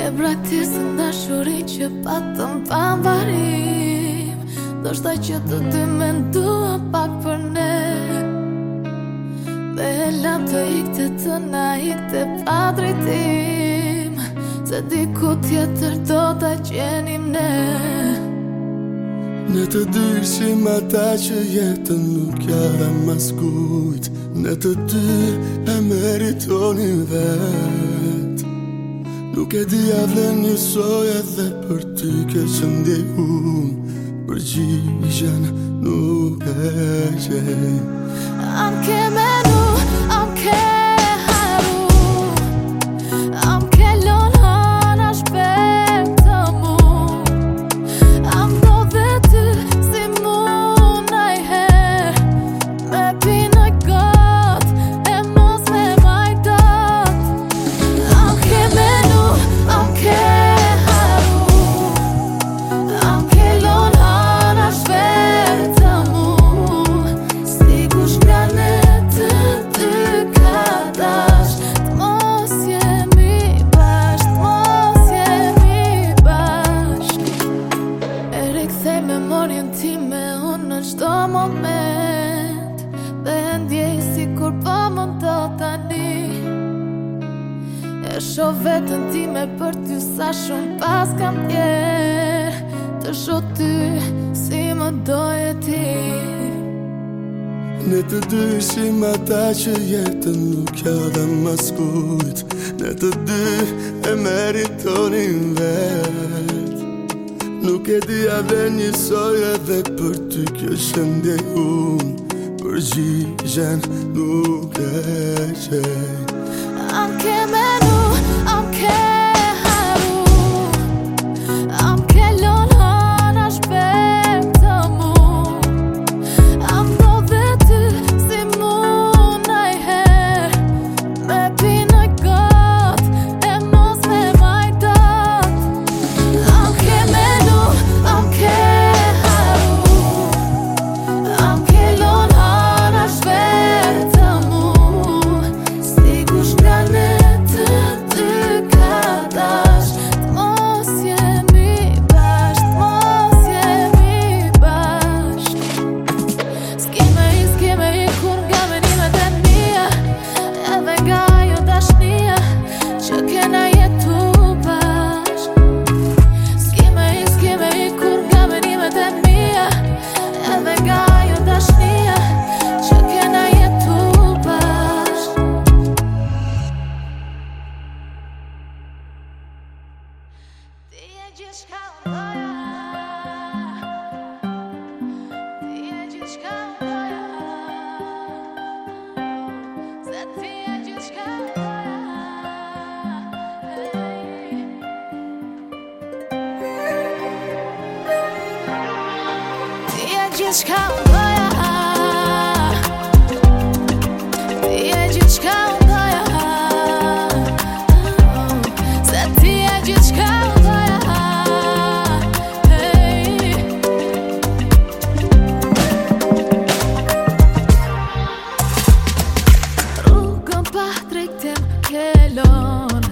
praktisën dashuri që patëm pavarrim. Do shta që të dy mendua pak për ne. Me lam të ikte të na ikte pa drejtim, se diku tjetër do ta gjenim ne. Ne të dy ishim ata që jetën nuk ja dha mas kujt. Ne të dy e meritonin vet. Nuk e di a vlen njësoj edhe për ty kjo që ndjej unë. Përgjigjen nuk e gjej. Am ke menu, am ke haru, am ke lon hana shpet të mu. Am do dhe ty si mu najher, me pina got e mos me majtot. Am ke menu, am ke haru, am ke lon hana shpet të mu. Sigur shkrane të dy katash, t'mos jemi bashk, t'mos jemi bashk. E rikthej memorien time unë në çdo moment, dhe ndjej sikur po më do tani. E shoh veten time për ty sa shumë pas kam tjerë, të shoh ty si më doje ti. Ne të dy ishim ata që jetën nuk ja dha mas kujt. Ne të dy e meritonin vet. Nuk e di a vlen njësoj edhe për ty kjo që ndjej unë. Përgjigjen nuk e gjej. Am ke menu, am ke haru, am ke lon hana shpet të mu. Am do dhe ty si mu najher, me pina got e mos me majtot. Am ke menu, am ke haru, am ke lon hana shpet të mu. Sigur shkrane të dy katash, t'mos jemi bashk, t'mos jemi bashk. S'kime i kur nga menimet e mia, edhe nga ajo dashnia që kena jetu bashk. S'kime i kur nga menimet e mia, edhe nga ajo dashnia që kena jetu bashk. Ti e gjithçka unë doja, ti e gjithçka unë doja, se ti e gjithçka unë doja, hey. Ti e gjithçka unë doja, ti e gjithçka unë doja, se ti e gjithçka unë doja, hey. Rrugën pa drejtim kelon,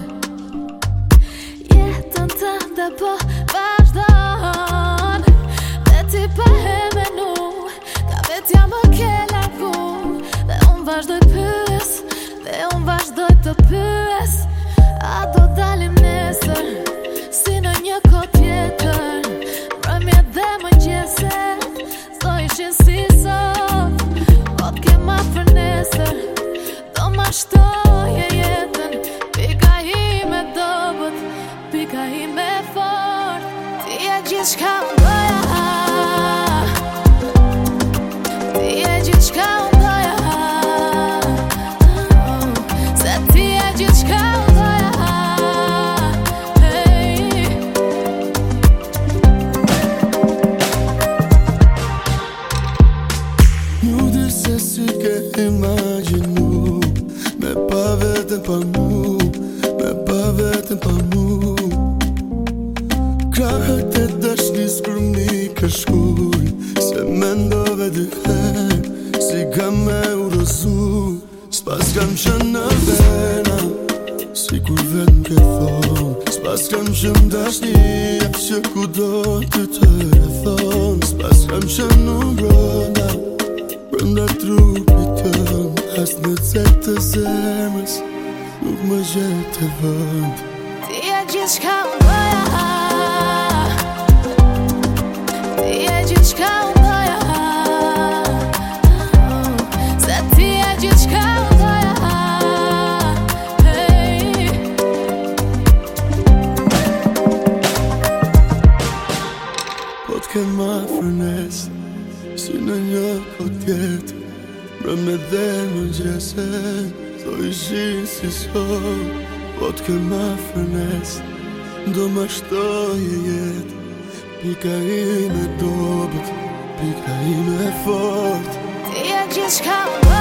jetën tënde po vazhdon. Dhe ti pa e menu, ka vetja më ke largu. Dhe unë vazhdoj pyes, dhe unë vazhdoj të pyes, a do dalim nesër, si në një kohë tjetër. Mbrëmje dhe mëngjeset, s'do ishin si sot, po t'kema për nesër, do ma shtoje jetën. Pika ime dobët, pika ime fort, ti e gjithçka unë doja, ti e gjithçka unë doja, se ti e gjithçka unë doja, hey. Nuk di se si ke imagjinu, me pa veten pa mu, me pa veten pa mu. Krahët e dashnis për mi ka shkuj, se mendove dy herë, si kam me urosu. S'pas kam qenë në vena, Si kur vet m'ke thon S'pas kam qëm dashnia që ku do të të rethon S'pas kam qëm nuk brenda Brenda trupit tëm As në cet të zemrës Nuk më gjet të vënd Ti e gjithçka unë doja Ti e gjithçka unë doja Se ti e gjithçka unë doja Po t'kem ma fërnes Si në një kot tjetë Mbrëmë dhe më gjese Do ishin si sot Po t'kem ma fërnes Do ma shtoje jet Pika ime dobet Pika ime fort Ti e gjithçka unë doja